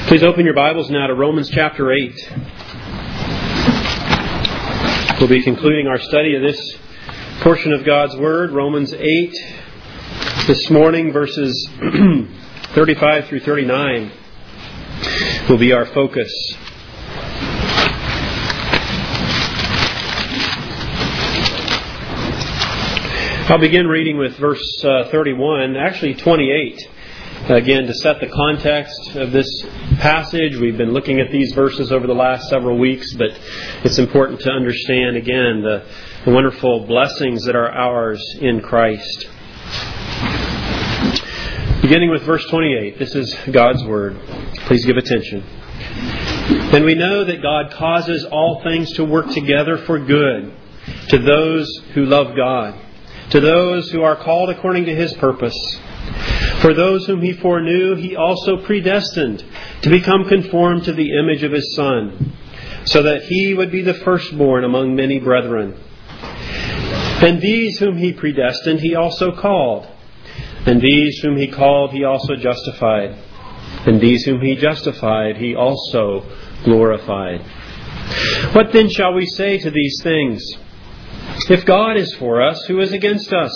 Please open your Bibles now to Romans chapter 8. We'll be concluding our study of this portion of God's Word, Romans 8, this morning, verses 35 through 39 will be our focus. I'll begin reading with verse 31, actually 28. Again, to set the context of this passage, we've been looking at these verses over the last several weeks, but it's important to understand, again, the wonderful blessings that are ours in Christ. Beginning with verse 28, this is God's Word. Please give attention. And we know that God causes all things to work together for good to those who love God, to those who are called according to His purpose. For those whom He foreknew, He also predestined to become conformed to the image of His Son, so that He would be the firstborn among many brethren. And these whom He predestined, He also called. And these whom He called, He also justified. And these whom He justified, He also glorified. What then shall we say to these things? If God is for us, who is against us?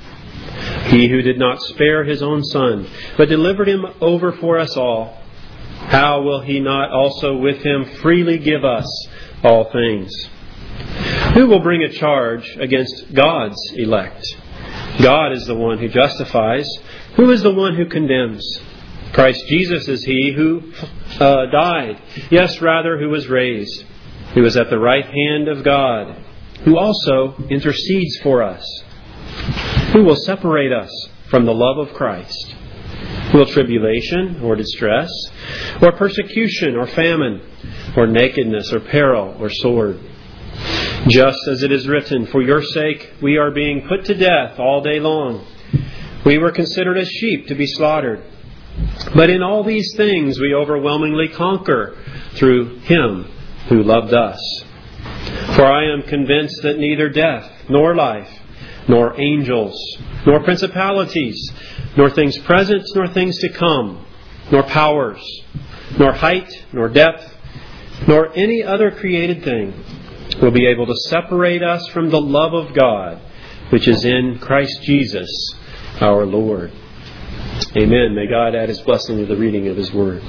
He who did not spare His own Son, but delivered Him over for us all, how will He not also with Him freely give us all things? Who will bring a charge against God's elect? God is the one who justifies. Who is the one who condemns? Christ Jesus is He who died, yes, rather, who was raised, who is at the right hand of God, who also intercedes for us. Who will separate us from the love of Christ? Will tribulation or distress, or persecution or famine, or nakedness or peril or sword? Just as it is written, for your sake we are being put to death all day long. We were considered as sheep to be slaughtered. But in all these things we overwhelmingly conquer through Him who loved us. For I am convinced that neither death nor life, nor angels, nor principalities, nor things present, nor things to come, nor powers, nor height, nor depth, nor any other created thing will be able to separate us from the love of God, which is in Christ Jesus, our Lord. Amen. May God add His blessing to the reading of His Word.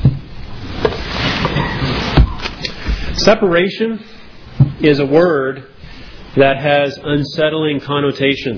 Separation is a word that has unsettling connotations.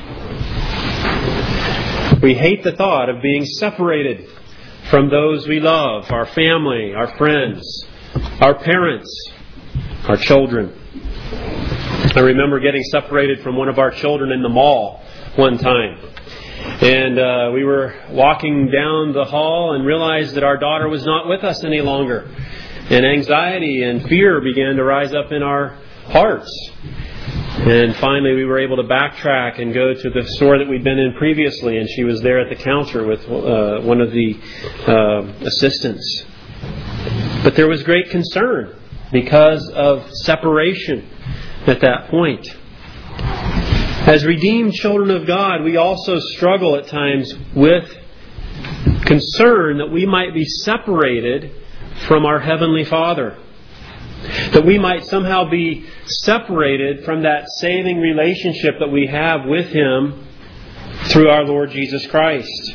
We hate the thought of being separated from those we love, our family, our friends, our parents, our children. I remember getting separated from one of our children in the mall one time. And we were walking down the hall and realized that our daughter was not with us any longer. And anxiety and fear began to rise up in our hearts. And finally we were able to backtrack and go to the store that we'd been in previously, and she was there at the counter with one of the assistants. But there was great concern because of separation at that point. As redeemed children of God, we also struggle at times with concern that we might be separated from our Heavenly Father. That we might somehow be separated from that saving relationship that we have with Him through our Lord Jesus Christ.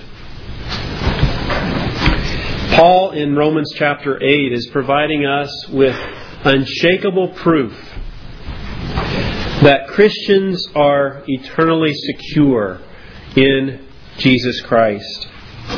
Paul in Romans chapter 8 is providing us with unshakable proof that Christians are eternally secure in Jesus Christ.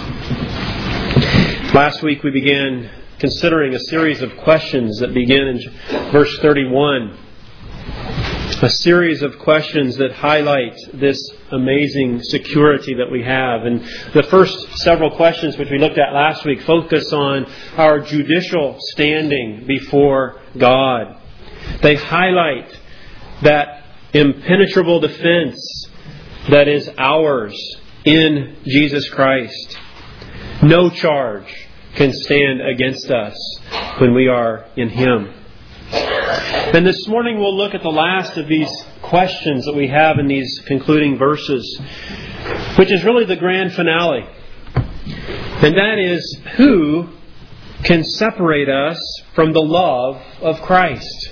Last week we began considering a series of questions that begin in verse 31. A series of questions that highlight this amazing security that we have. And the first several questions which we looked at last week focus on our judicial standing before God. They highlight that impenetrable defense that is ours in Jesus Christ. No charge can stand against us when we are in Him. And this morning we'll look at the last of these questions that we have in these concluding verses, which is really the grand finale. And that is, who can separate us from the love of Christ.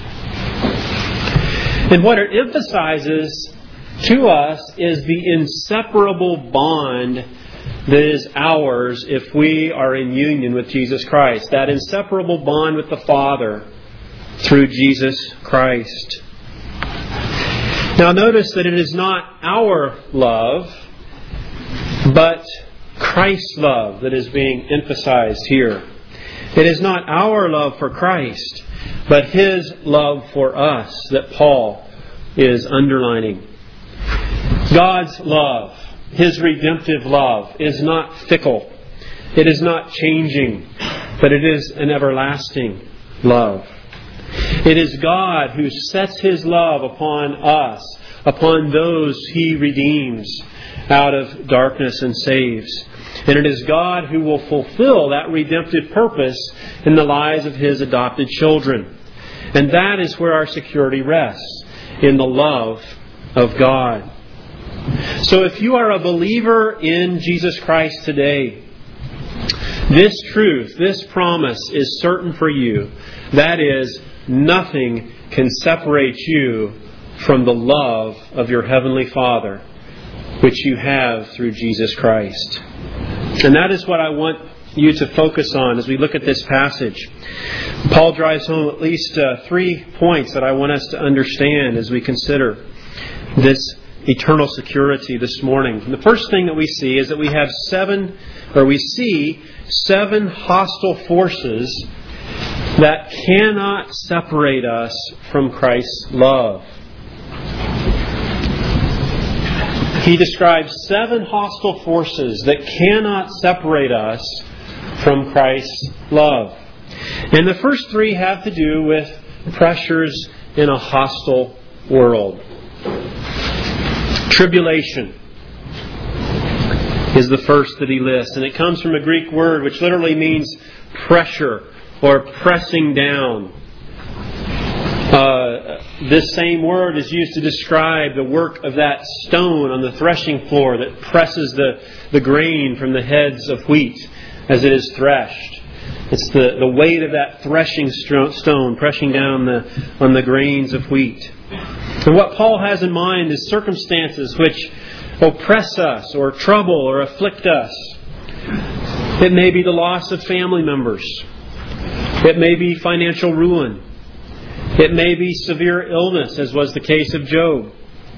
And what it emphasizes to us is the inseparable bond that is ours if we are in union with Jesus Christ. That inseparable bond with the Father through Jesus Christ. Now notice that it is not our love, but Christ's love that is being emphasized here. It is not our love for Christ, but His love for us that Paul is underlining. God's love, His redemptive love, is not fickle. It is not changing, but it is an everlasting love. It is God who sets His love upon us, upon those He redeems out of darkness and saves. And it is God who will fulfill that redemptive purpose in the lives of His adopted children. And that is where our security rests, in the love of God. So if you are a believer in Jesus Christ today, this truth, this promise is certain for you. That is, nothing can separate you from the love of your Heavenly Father, which you have through Jesus Christ. And that is what I want you to focus on as we look at this passage. Paul drives home at least 3 points that I want us to understand as we consider this eternal security this morning. And the first thing that we see is that we see seven hostile forces that cannot separate us from Christ's love. He describes 7 hostile forces that cannot separate us from Christ's love. And the first 3 have to do with pressures in a hostile world. Tribulation is the first that he lists, and it comes from a Greek word which literally means pressure or pressing down. This same word is used to describe the work of that stone on the threshing floor that presses the grain from the heads of wheat as it is threshed. It's the weight of that threshing stone pressing down on the grains of wheat. And what Paul has in mind is circumstances which oppress us or trouble or afflict us. It may be the loss of family members. It may be financial ruin. It may be severe illness, as was the case of Job.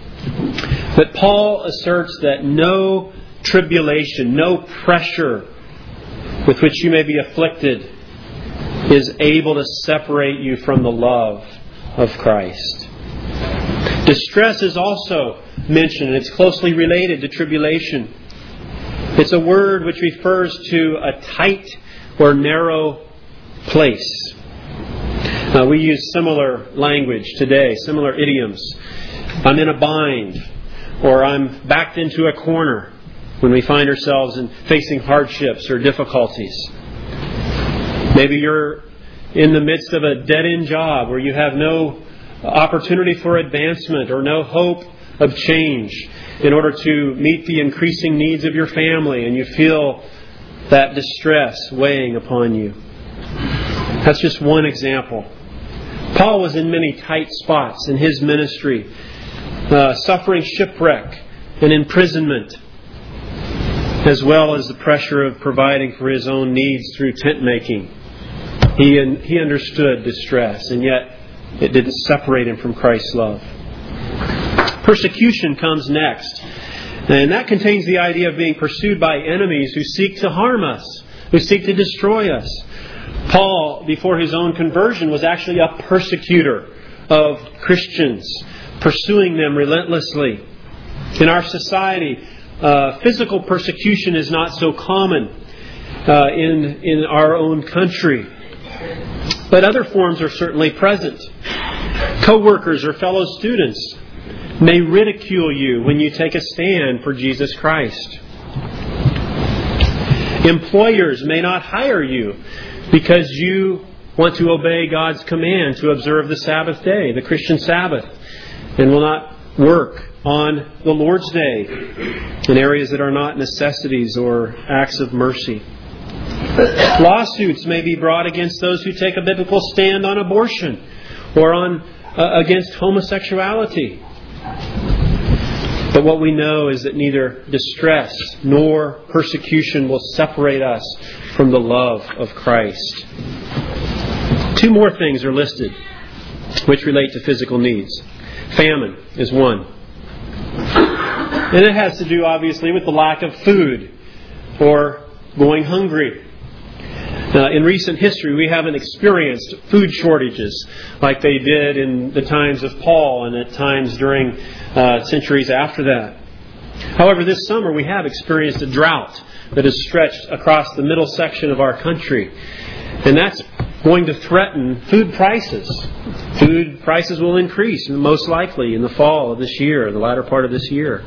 But Paul asserts that no tribulation, no pressure with which you may be afflicted is able to separate you from the love of Christ. Distress is also mentioned, and it's closely related to tribulation. It's a word which refers to a tight or narrow place. We use similar language today, similar idioms. I'm in a bind, or I'm backed into a corner when we find ourselves facing hardships or difficulties. Maybe you're in the midst of a dead-end job where you have no opportunity for advancement or no hope of change in order to meet the increasing needs of your family, and you feel that distress weighing upon you. That's just one example. Paul was in many tight spots in his ministry, suffering shipwreck and imprisonment, as well as the pressure of providing for his own needs through tent making. He understood distress, and yet it didn't separate him from Christ's love. Persecution comes next, and that contains the idea of being pursued by enemies who seek to harm us, who seek to destroy us. Paul, before his own conversion, was actually a persecutor of Christians, pursuing them relentlessly. In our society, physical persecution is not so common in our own country. But other forms are certainly present. Co-workers or fellow students may ridicule you when you take a stand for Jesus Christ. Employers may not hire you because you want to obey God's command to observe the Sabbath day, the Christian Sabbath, and will not work on the Lord's Day in areas that are not necessities or acts of mercy. Lawsuits may be brought against those who take a biblical stand on abortion or against homosexuality. But what we know is that neither distress nor persecution will separate us from the love of Christ. Two more things are listed which relate to physical needs. Famine is one. And it has to do, obviously, with the lack of food or going hungry. In recent history, we haven't experienced food shortages like they did in the times of Paul and at times during centuries after that. However, this summer we have experienced a drought that has stretched across the middle section of our country. And that's going to threaten food prices. Food prices will increase, most likely, in the fall of this year, the latter part of this year.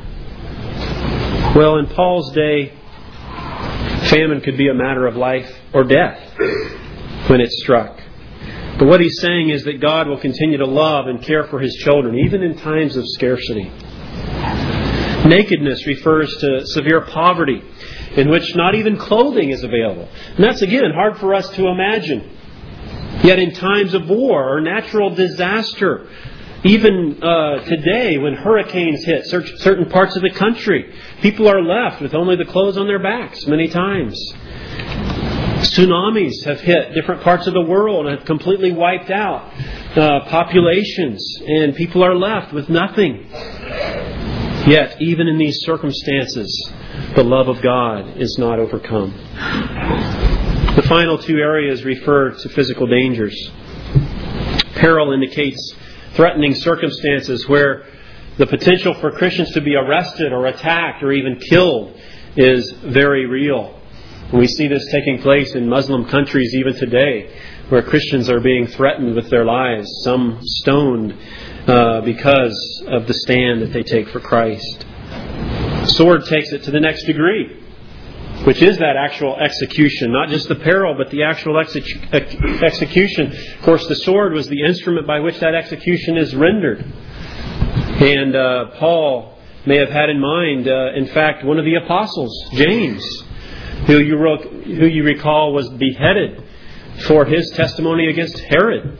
Well, in Paul's day, famine could be a matter of life or death when it struck. But what he's saying is that God will continue to love and care for His children, even in times of scarcity. Nakedness refers to severe poverty, in which not even clothing is available. And that's, again, hard for us to imagine. Yet in times of war or natural disaster, even today when hurricanes hit certain parts of the country, people are left with only the clothes on their backs many times. Tsunamis have hit different parts of the world and have completely wiped out populations, and people are left with nothing. Yet, even in these circumstances, the love of God is not overcome. The final two areas refer to physical dangers. Peril indicates threatening circumstances where the potential for Christians to be arrested or attacked or even killed is very real. We see this taking place in Muslim countries even today, where Christians are being threatened with their lives, some stoned because of the stand that they take for Christ. Sword takes it to the next degree, which is that actual execution, not just the peril, but the actual execution. Of course, the sword was the instrument by which that execution is rendered. And Paul may have had in mind, in fact, one of the apostles, James, who you recall was beheaded for his testimony against Herod.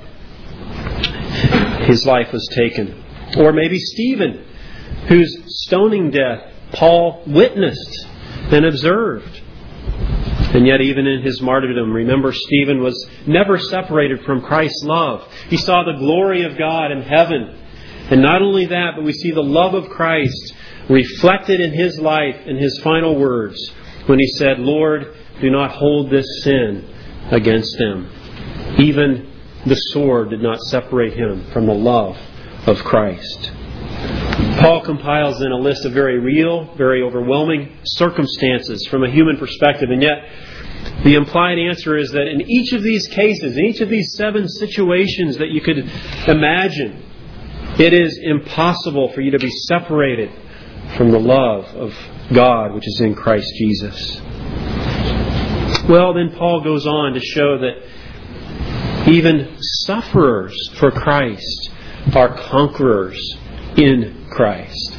His life was taken. Or maybe Stephen, whose stoning death Paul witnessed and observed. And yet even in his martyrdom, remember, Stephen was never separated from Christ's love. He saw the glory of God in heaven. And not only that, but we see the love of Christ reflected in his life in his final words when he said, "Lord, do not hold this sin against them." Even the sword did not separate him from the love of Christ. Paul compiles then a list of very real, very overwhelming circumstances from a human perspective. And yet, the implied answer is that in each of these cases, in each of these 7 situations that you could imagine, it is impossible for you to be separated from the love of God, which is in Christ Jesus. Well, then Paul goes on to show that even sufferers for Christ are conquerors in Christ.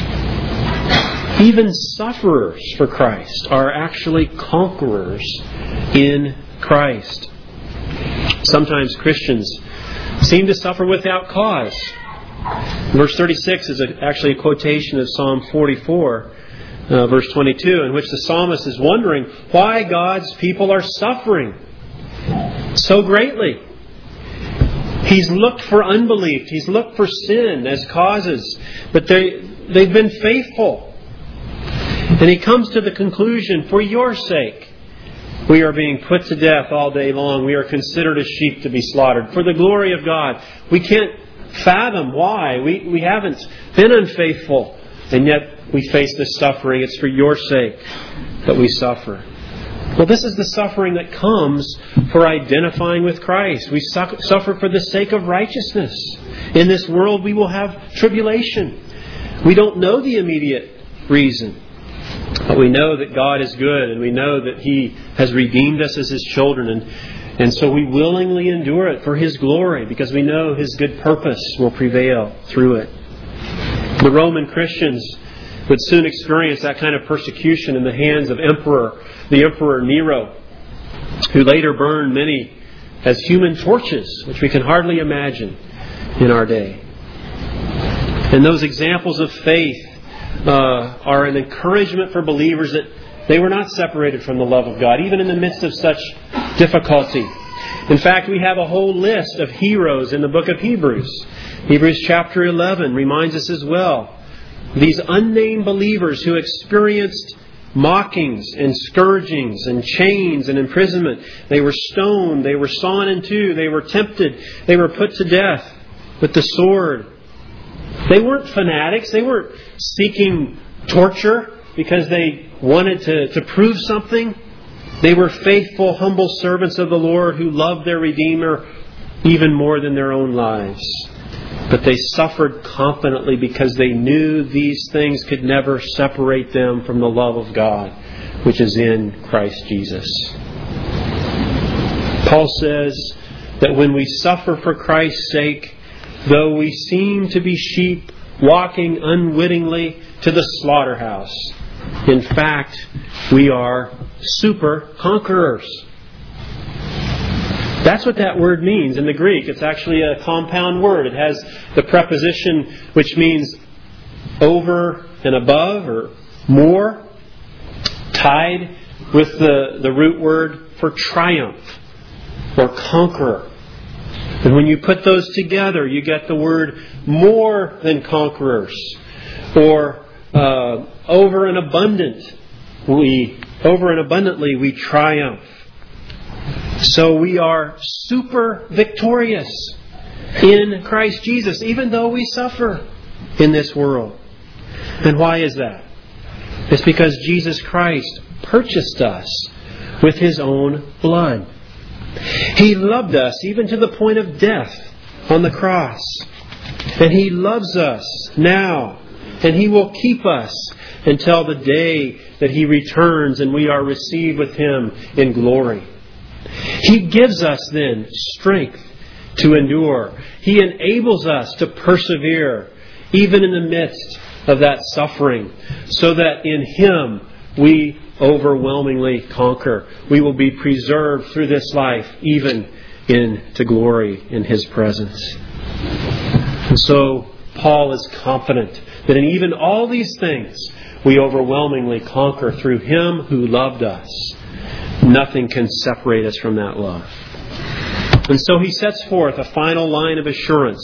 Even sufferers for Christ are actually conquerors in Christ. Sometimes Christians seem to suffer without cause. Verse 36 is actually a quotation of Psalm 44, verse 22, in which the psalmist is wondering why God's people are suffering so greatly. He's looked for unbelief. He's looked for sin as causes. But they've been faithful. And he comes to the conclusion, for your sake, we are being put to death all day long. We are considered as sheep to be slaughtered. For the glory of God. We can't fathom why. We haven't been unfaithful. And yet we face this suffering. It's for your sake that we suffer. Well, this is the suffering that comes for identifying with Christ. We suffer for the sake of righteousness. In this world we will have tribulation. We don't know the immediate reason. But we know that God is good, and we know that He has redeemed us as His children. And so we willingly endure it for His glory, because we know His good purpose will prevail through it. The Roman Christians would soon experience that kind of persecution in the hands of the Emperor Nero. who later burned many as human torches, which we can hardly imagine in our day. And those examples of faith are an encouragement for believers that they were not separated from the love of God, even in the midst of such difficulty. In fact, we have a whole list of heroes in the book of Hebrews. Hebrews chapter 11 reminds us as well. These unnamed believers who experienced mockings and scourgings and chains and imprisonment. They were stoned. They were sawn in two. They were tempted. They were put to death with the sword. They weren't fanatics. They weren't seeking torture because they wanted to prove something. They were faithful, humble servants of the Lord who loved their Redeemer even more than their own lives. But they suffered confidently because they knew these things could never separate them from the love of God, which is in Christ Jesus. Paul says that when we suffer for Christ's sake, though we seem to be sheep walking unwittingly to the slaughterhouse, in fact, we are super conquerors. That's what that word means in the Greek. It's actually a compound word. It has the preposition which means over and above or more, tied with the root word for triumph or conqueror. And when you put those together, you get the word more than conquerors, or over and abundantly we triumph. So we are super victorious in Christ Jesus, even though we suffer in this world. And why is that? It's because Jesus Christ purchased us with His own blood. He loved us even to the point of death on the cross. And He loves us now. And He will keep us until the day that He returns and we are received with Him in glory. He gives us then strength to endure. He enables us to persevere even in the midst of that suffering, so that in Him we overwhelmingly conquer. We will be preserved through this life even into glory in His presence. And so Paul is confident that in even all these things we overwhelmingly conquer through Him who loved us. Nothing can separate us from that love. And so he sets forth a final line of assurance,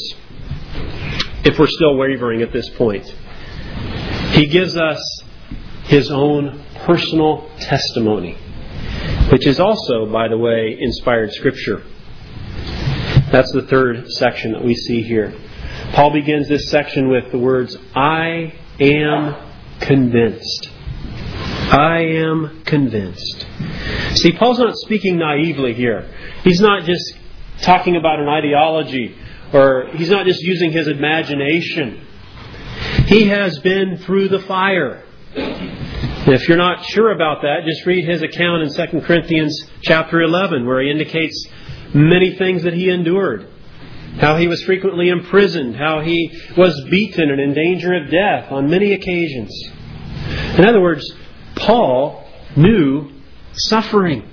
if we're still wavering at this point. He gives us his own personal testimony, which is also, by the way, inspired Scripture. That's the third section that we see here. Paul begins this section with the words, I am convinced. I am convinced. See, Paul's not speaking naively here. He's not just talking about an ideology, or he's not just using his imagination. He has been through the fire. And if you're not sure about that, just read his account in 2 Corinthians chapter 11, where he indicates many things that he endured. How he was frequently imprisoned, how he was beaten and in danger of death on many occasions. In other words, Paul knew suffering.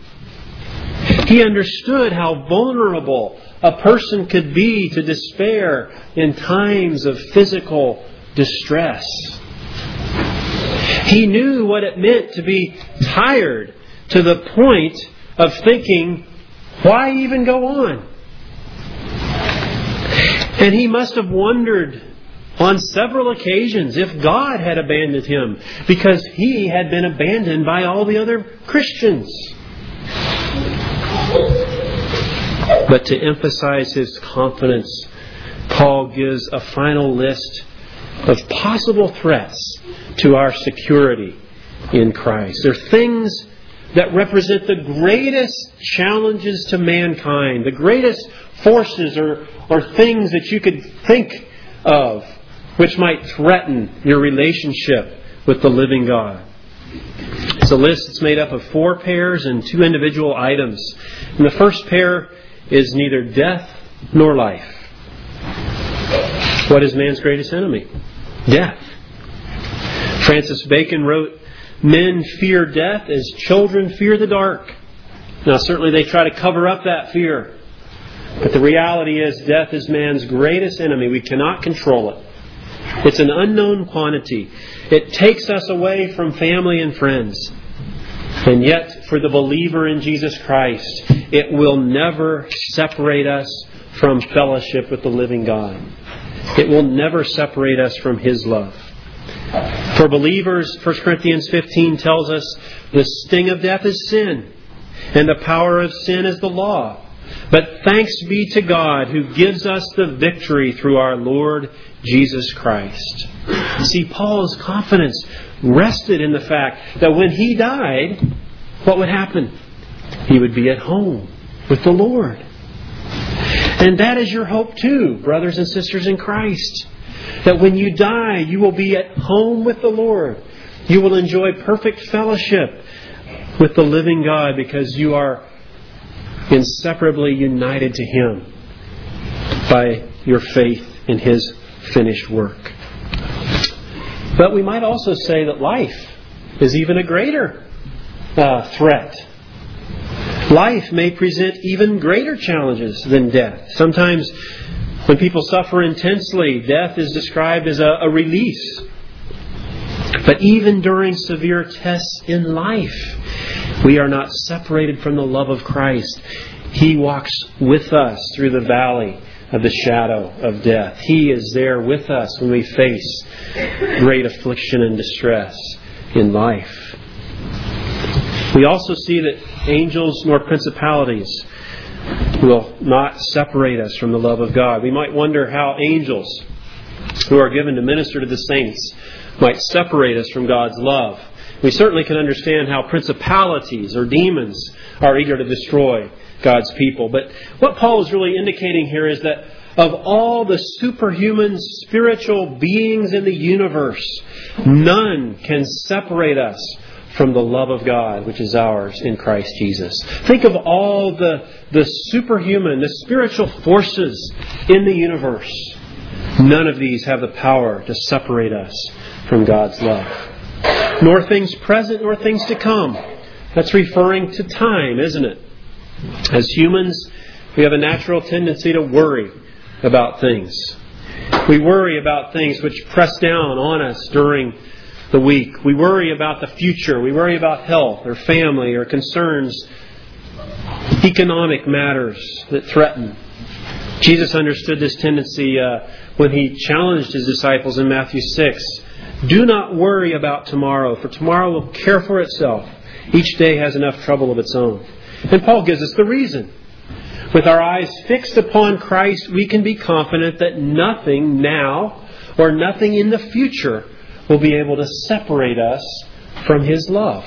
He understood how vulnerable a person could be to despair in times of physical distress. He knew what it meant to be tired to the point of thinking, why even go on? And he must have wondered on several occasions if God had abandoned him, because he had been abandoned by all the other Christians. But to emphasize his confidence, Paul gives a final list of possible threats to our security in Christ. They're things that represent the greatest challenges to mankind, the greatest forces or things that you could think of which might threaten your relationship with the living God. It's a list that's made up of 4 pairs and 2 individual items. And the first pair is neither death nor life. What is man's greatest enemy? Death. Francis Bacon wrote, men fear death as children fear the dark. Now, certainly they try to cover up that fear. But the reality is, death is man's greatest enemy. We cannot control it. It's an unknown quantity. It takes us away from family and friends. And yet, for the believer in Jesus Christ, it will never separate us from fellowship with the living God. It will never separate us from His love. For believers, 1 Corinthians 15 tells us, the sting of death is sin, and the power of sin is the law. But thanks be to God who gives us the victory through our Lord Jesus Christ. See, Paul's confidence rested in the fact that when he died, what would happen? He would be at home with the Lord. And that is your hope too, brothers and sisters in Christ. That when you die, you will be at home with the Lord. You will enjoy perfect fellowship with the living God because you are inseparably united to Him by your faith in His finished work. But we might also say that life is even a greater threat. Life may present even greater challenges than death. Sometimes when people suffer intensely, death is described as a release. But even during severe tests in life, we are not separated from the love of Christ. He walks with us through the valley of the shadow of death. He is there with us when we face great affliction and distress in life. We also see that angels nor principalities will not separate us from the love of God. We might wonder how angels who are given to minister to the saints might separate us from God's love. We certainly can understand how principalities or demons are eager to destroy God's people. But what Paul is really indicating here is that of all the superhuman spiritual beings in the universe, none can separate us from the love of God, which is ours in Christ Jesus. Think of all the superhuman, the spiritual forces in the universe. None of these have the power to separate us from God's love. Nor things present, nor things to come. That's referring to time, isn't it? As humans, we have a natural tendency to worry about things. We worry about things which press down on us during the week. We worry about the future. We worry about health or family or concerns, economic matters that threaten. Jesus understood this tendency when He challenged His disciples in Matthew 6. Do not worry about tomorrow, for tomorrow will care for itself. Each day has enough trouble of its own. And Paul gives us the reason. With our eyes fixed upon Christ, we can be confident that nothing now or nothing in the future will be able to separate us from His love.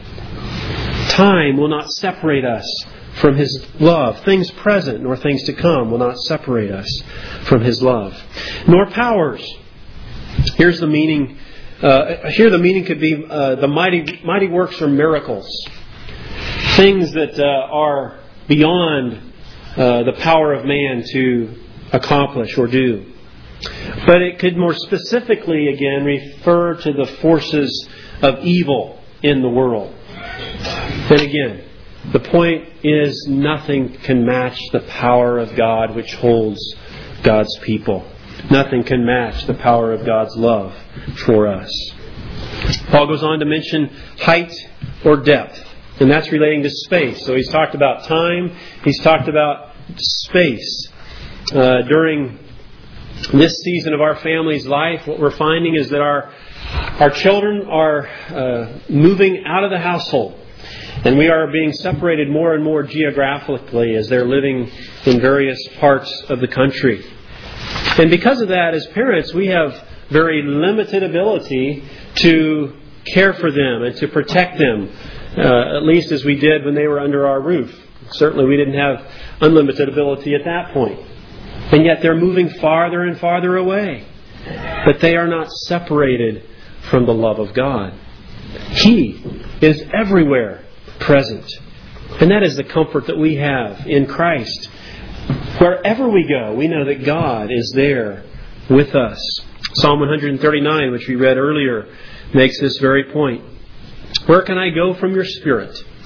Time will not separate us from His love. Things present nor things to come will not separate us from His love. Nor powers. Here's the meaning. Here the meaning could be the mighty works or miracles. Things that are beyond the power of man to accomplish or do. But it could more specifically, again, refer to the forces of evil in the world. And again, the point is nothing can match the power of God which holds God's people. Nothing can match the power of God's love for us. Paul goes on to mention height or depth. And that's relating to space. So he's talked about time. He's talked about space. During this season of our family's life, what we're finding is that our children are moving out of the household. And we are being separated more and more geographically as they're living in various parts of the country. And because of that, as parents, we have very limited ability to care for them and to protect them, at least as we did when they were under our roof. Certainly we didn't have unlimited ability at that point. And yet they're moving farther and farther away. But they are not separated from the love of God. He is everywhere present. And that is the comfort that we have in Christ. Wherever we go, we know that God is there with us. Psalm 139, which we read earlier, makes this very point. Where can I go from your Spirit?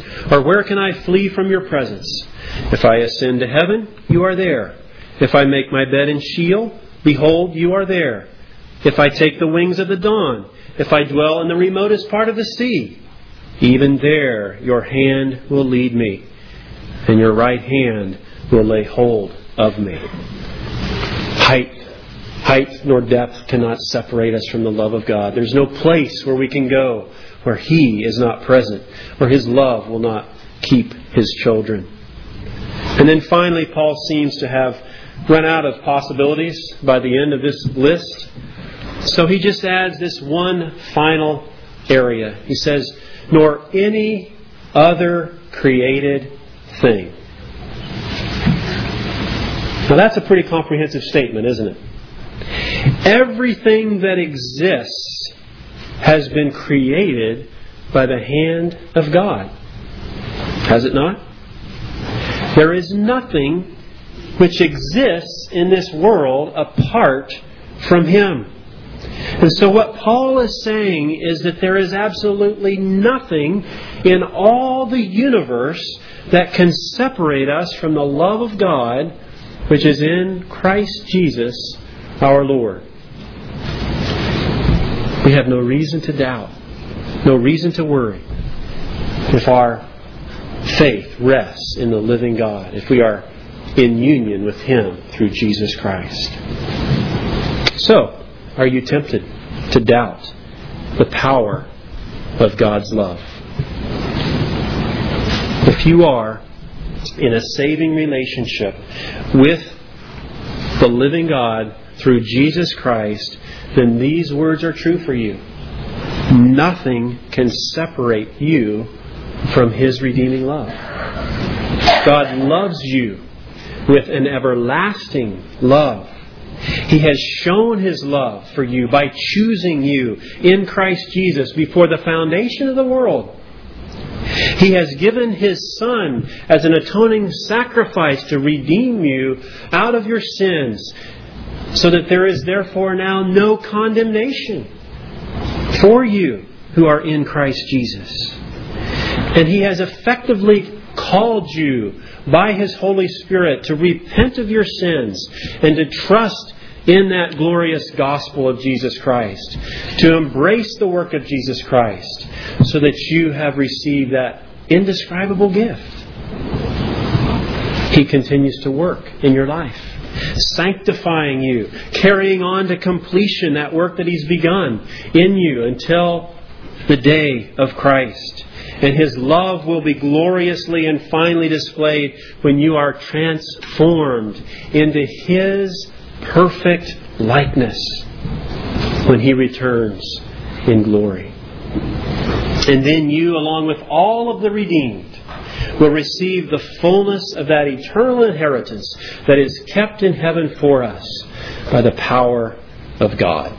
Or where can I flee from your presence? If I ascend to heaven, you are there. If I make my bed in Sheol, behold, you are there. If I take the wings of the dawn, if I dwell in the remotest part of the sea, even there your hand will lead me, and your right hand will lay hold of me. Height nor depth cannot separate us from the love of God. There's no place where we can go where He is not present, where His love will not keep His children. And then finally, Paul seems to have run out of possibilities by the end of this list. So he just adds this one final area. He says, nor any other created thing. Now that's a pretty comprehensive statement, isn't it? Everything that exists has been created by the hand of God. Has it not? There is nothing which exists in this world apart from Him. And so what Paul is saying is that there is absolutely nothing in all the universe that can separate us from the love of God, which is in Christ Jesus our Lord. We have no reason to doubt, no reason to worry if our faith rests in the living God, if we are in union with Him through Jesus Christ. So, are you tempted to doubt the power of God's love? If you are in a saving relationship with the living God through Jesus Christ, then these words are true for you. Nothing can separate you from His redeeming love. God loves you with an everlasting love. He has shown His love for you by choosing you in Christ Jesus before the foundation of the world. He has given His Son as an atoning sacrifice to redeem you out of your sins, so that there is therefore now no condemnation for you who are in Christ Jesus. And He has effectively called you by His Holy Spirit to repent of your sins and to trust in that glorious gospel of Jesus Christ, to embrace the work of Jesus Christ, so that you have received that indescribable gift. He continues to work in your life, sanctifying you, carrying on to completion that work that He's begun in you until the day of Christ. And His love will be gloriously and finally displayed when you are transformed into His perfect likeness when He returns in glory. And then you, along with all of the redeemed, will receive the fullness of that eternal inheritance that is kept in heaven for us by the power of God.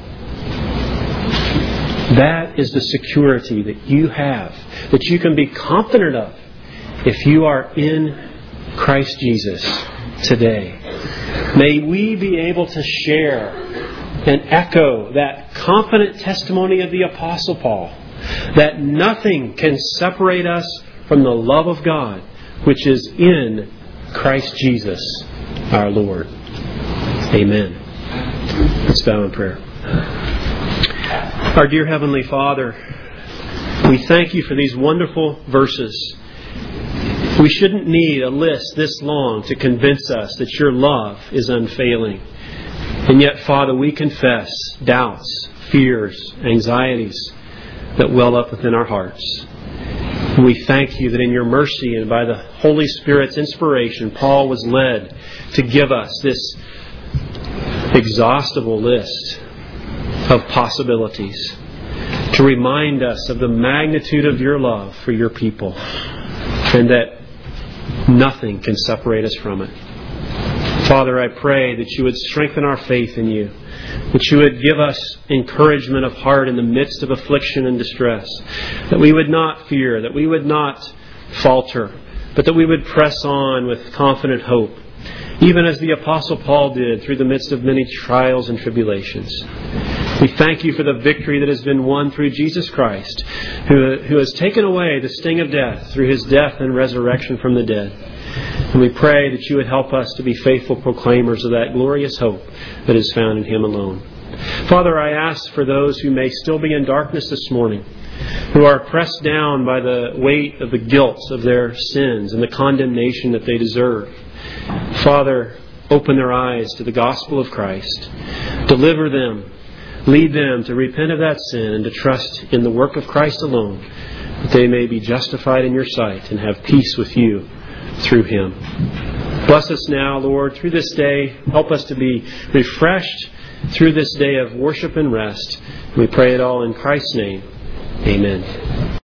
That is the security that you have, that you can be confident of if you are in Christ Jesus today. May we be able to share and echo that confident testimony of the Apostle Paul, that nothing can separate us from the love of God, which is in Christ Jesus our Lord. Amen. Let's bow in prayer. Our dear Heavenly Father, we thank You for these wonderful verses. We shouldn't need a list this long to convince us that Your love is unfailing. And yet, Father, we confess doubts, fears, anxieties that well up within our hearts. And we thank You that in Your mercy and by the Holy Spirit's inspiration, Paul was led to give us this exhaustible list of possibilities, to remind us of the magnitude of Your love for Your people, and that nothing can separate us from it. Father, I pray that You would strengthen our faith in You, that You would give us encouragement of heart in the midst of affliction and distress, that we would not fear, that we would not falter, but that we would press on with confident hope, even as the Apostle Paul did through the midst of many trials and tribulations. We thank you for the victory that has been won through Jesus Christ, who has taken away the sting of death through His death and resurrection from the dead. And we pray that you would help us to be faithful proclaimers of that glorious hope that is found in Him alone. Father, I ask for those who may still be in darkness this morning, who are pressed down by the weight of the guilt of their sins and the condemnation that they deserve. Father, open their eyes to the gospel of Christ. Deliver them. Lead them to repent of that sin and to trust in the work of Christ alone, that they may be justified in your sight and have peace with you through Him. Bless us now, Lord, through this day. Help us to be refreshed through this day of worship and rest. We pray it all in Christ's name. Amen.